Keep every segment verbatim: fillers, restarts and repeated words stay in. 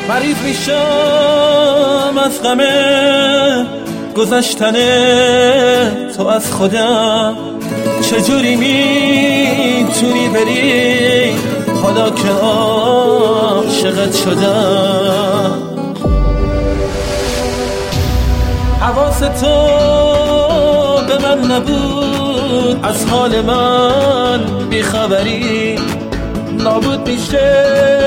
مریض میشم از غم گذشتن تو از خودم. چجوری میتونی بری حالا که عاشقت شدم؟ حواس تو به من نبود، از حال من بیخبری. نابود میشه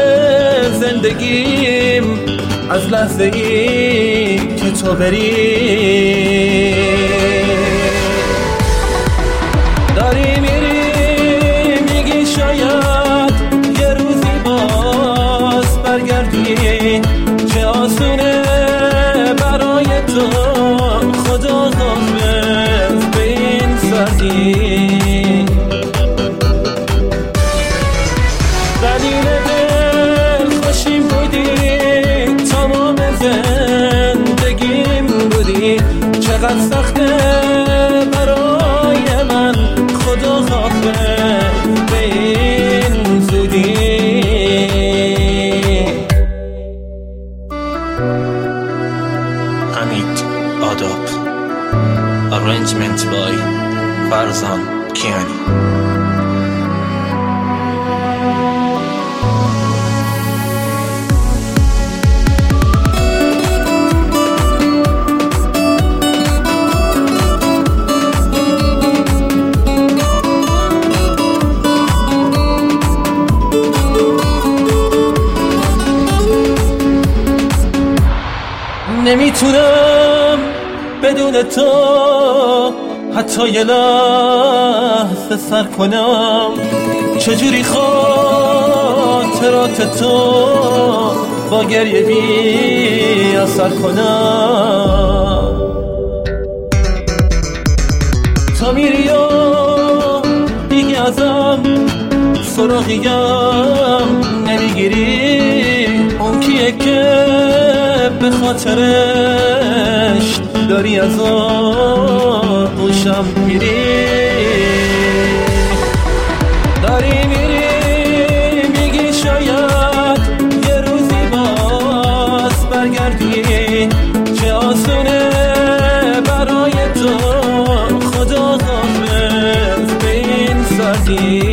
زندگیم از لحظه ای که تو بری. داری میری میگی شاید یه روزی باز برگردی. چه آسونه برای تو خدا حافظ به این سردی. دلیل دل خوشیم بودی، تمام زندگیم بودی. چقدر سخته برای من خدا حافظ به این زودی. حمید آداب. Arrangement by فرزان کیانی. نمیتونم بدون تو حتی یه لحظه سر کنم. چجوری خاطرات تو با گریه بی اثر کنم؟ تا میری و دیگه ازم سراغیم نمیگیری. اون کیه که به خاطرش داری از آغوشم میری؟ داری میری میگی شاید یه روزی باز برگردی. چه آسونه برای تو خدا حافظ به این سردی.